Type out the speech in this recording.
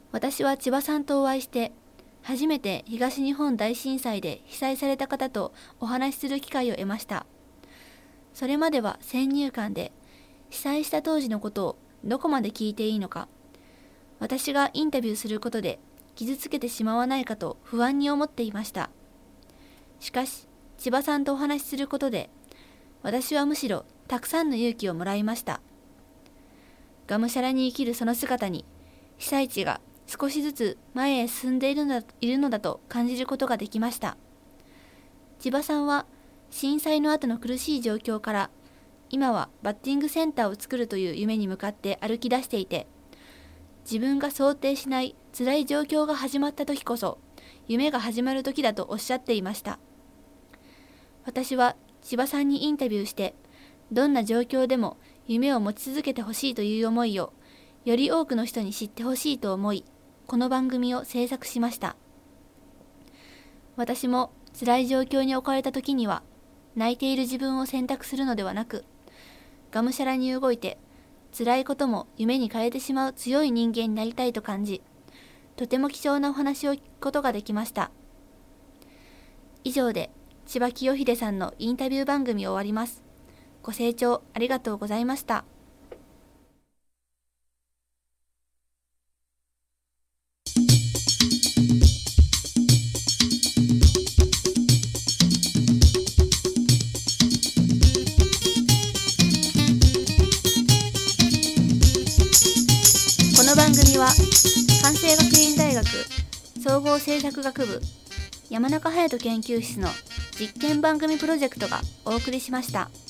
私は千葉さんとお会いして、初めて東日本大震災で被災された方とお話しする機会を得ました。それまでは先入観で、被災した当時のことをどこまで聞いていいのか、私がインタビューすることで傷つけてしまわないかと不安に思っていました。しかし、千葉さんとお話しすることで、私はむしろたくさんの勇気をもらいました。がむしゃらに生きるその姿に、被災地が少しずつ前へ進んでいるのだと感じることができました。千葉さんは震災の後の苦しい状況から、今はバッティングセンターを作るという夢に向かって歩き出していて、自分が想定しない辛い状況が始まった時こそ、夢が始まる時だとおっしゃっていました。私は千葉さんにインタビューして、どんな状況でも夢を持ち続けてほしいという思いを、より多くの人に知ってほしいと思い、この番組を制作しました。私も辛い状況に置かれた時には、泣いている自分を選択するのではなく、がむしゃらに動いて、辛いことも夢に変えてしまう強い人間になりたいと感じ、とても貴重なお話を聞くことができました。以上で、千葉清秀さんのインタビュー番組を終わります。ご清聴ありがとうございました。この番組は関西学院大学総合政策学部山中隼人研究室の実験番組プロジェクトがお送りしました。